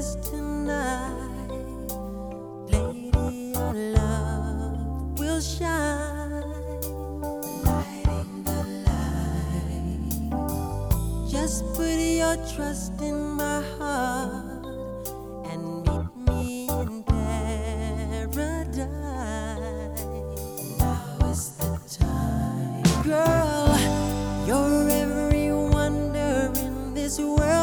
promise tonight, lady, our love will shine, lighting the light. Just put your trust in my heart.